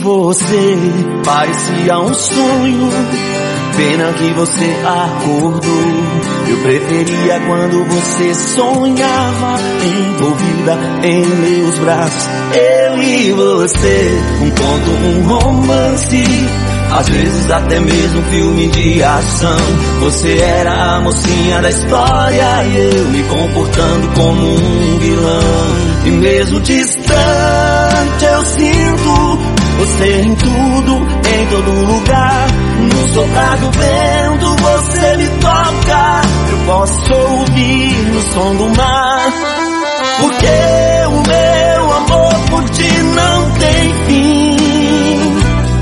você parecia um sonho. Pena que você acordou. Eu preferia quando você sonhava, envolvida em meus braços. Eu e você, um conto, um romance, às vezes até mesmo um filme de ação. Você era a mocinha da história e eu me comportando como um vilão. E mesmo distante eu sinto você em tudo, em todo lugar. No soprar do vento você me toca. Eu posso ouvir no som do mar. Porque o meu amor por ti não tem fim.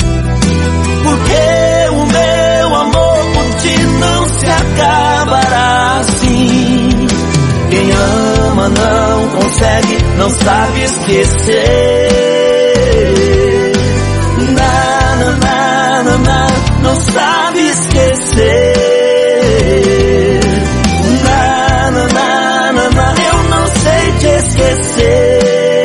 Porque o meu amor por ti não se acabará assim. Quem ama não consegue, não sabe esquecer. Não sabe esquecer. Eu não sei te esquecer.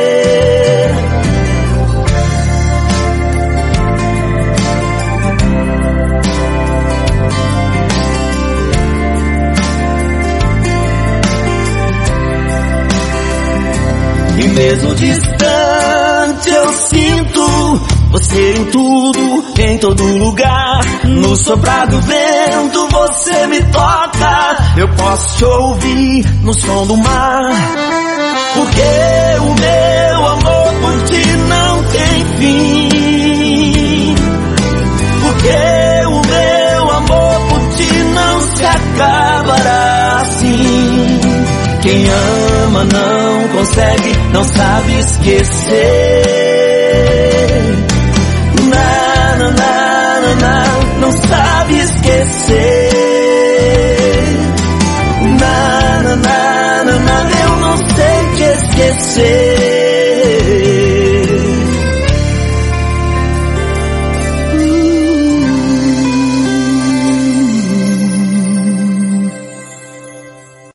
E mesmo distante eu sinto você em tudo, em todo lugar. No soprar do vento você me toca. Eu posso te ouvir no som do mar. Porque o meu amor por ti não tem fim. Porque o meu amor por ti não se acabará assim. Quem ama não consegue, não sabe esquecer. Não sabe esquecer.